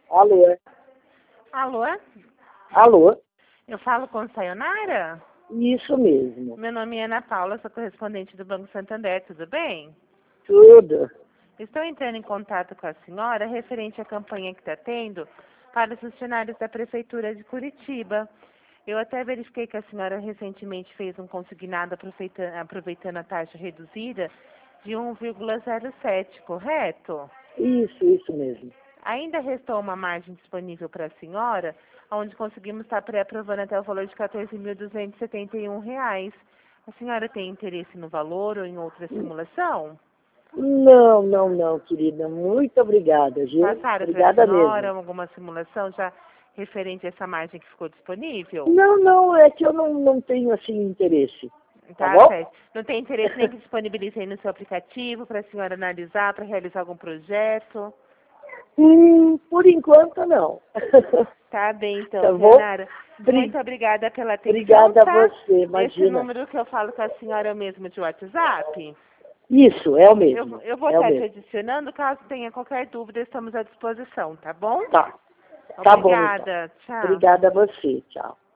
Alô? Alô? Alô? Eu falo com Sayonara? Isso mesmo. Meu nome é Ana Paula, sou correspondente do Banco Santander, tudo bem? Tudo. Estou entrando em contato com a senhora referente à campanha que está tendo para os funcionários da Prefeitura de Curitiba. Eu até verifiquei que a senhora recentemente fez um consignado aproveitando a taxa reduzida de 1,07, correto? Isso mesmo. Ainda restou uma margem disponível para a senhora, onde conseguimos estar pré-aprovando até o valor de R$ 14.271. A senhora tem interesse no valor ou em outra simulação? Não, querida. Muito obrigada, viu? Passaram para a Obrigada senhora mesmo. alguma simulação já referente a essa margem que ficou disponível? Não, é que eu não tenho, assim, interesse. Tá Tá, bom? certo. Não tem interesse nem que disponibilize aí no seu aplicativo para a senhora analisar, para realizar algum projeto? Por enquanto, não. Tá bem, então, Tá bom? Sayonara. Muito obrigada pela atenção, Obrigada a tá? você, Esse imagina. número que eu falo com a senhora é o mesmo de WhatsApp? Isso, é o mesmo. Eu vou É o estar te mesmo. adicionando, caso tenha qualquer dúvida, estamos à disposição, tá bom? Tá. Tá bom, então. Obrigada, tchau. Obrigada a você. Tchau.